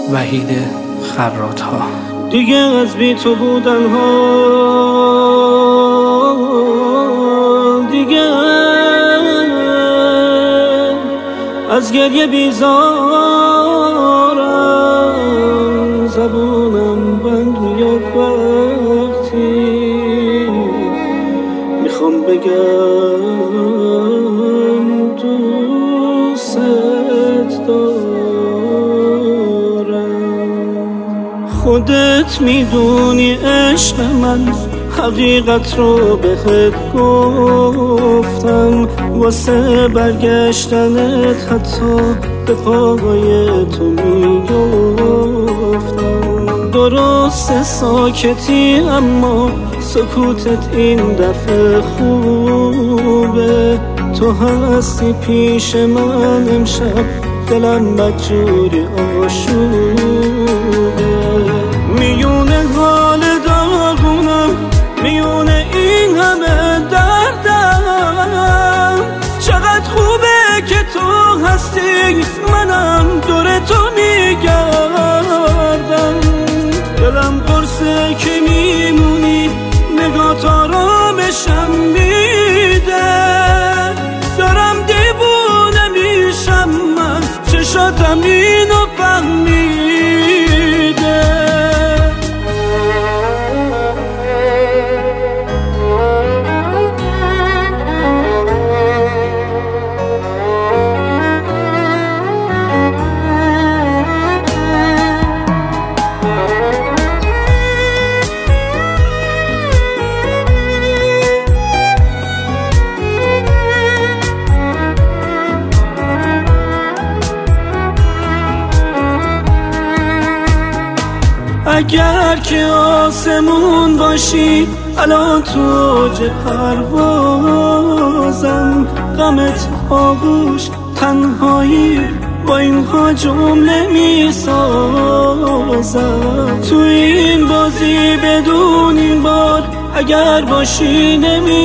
وحید خراط‌ها. دیگه از بی تو بودن ها دیگه از گریه بیزارم، زبونم بند میاد وقتی میخوام بگم دوست دارم. خودت میدونی عشق من حقیقت رو بهت گفتم، واسه برگشتنت حتی به پاهای تو میگفتم. درست ساکتی اما سکوتت این دفعه خوبه، تو هستی پیش من امشب، دلم بدجوری آشوبه. میونه حال داغونم، میونه این همه دردم، چقدر خوبه که تو هستی، منم دور تو میگردم. دلم قرصه که میمونی، نگات آرامشم میده، دارم دیوونه میشم من، چشاتم اینو فهمیده. اگر که آسمون باشی الان تو اوج پروازم، غمت آغوش تنهایی با اینها جمله میسازم. تو این بازی بدون این بار اگر باشی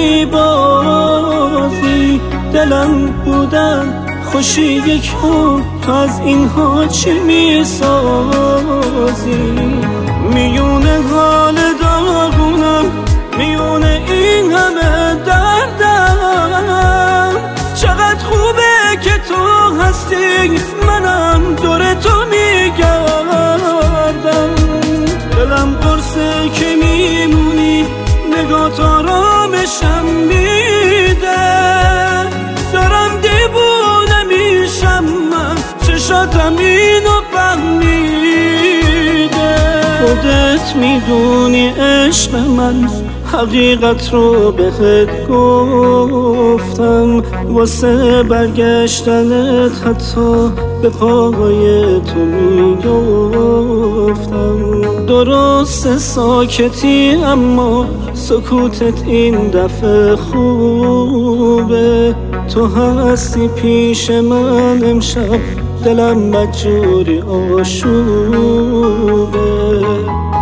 نمیبازی، دلم بودن خوشی یک هم، تو از اینها چی میسازی؟ میونه حال داغونم، میونه این همه دردم، چقدر خوبه که تو هستی، منم دور تو میگردم. دلم قرصه که میمونی، نگات آرامشم میده، دارم دیوونه میشم من، چشاتم اینو فهمیده. خودت میدونی عشق من حقیقت رو بهت گفتم، واسه برگشتنت حتی به پاهای تو میگفتم. درست ساکتی اما سکوتت این دفعه خوبه، تو هستی پیش من امشب، دلم بدجوری آشوبه.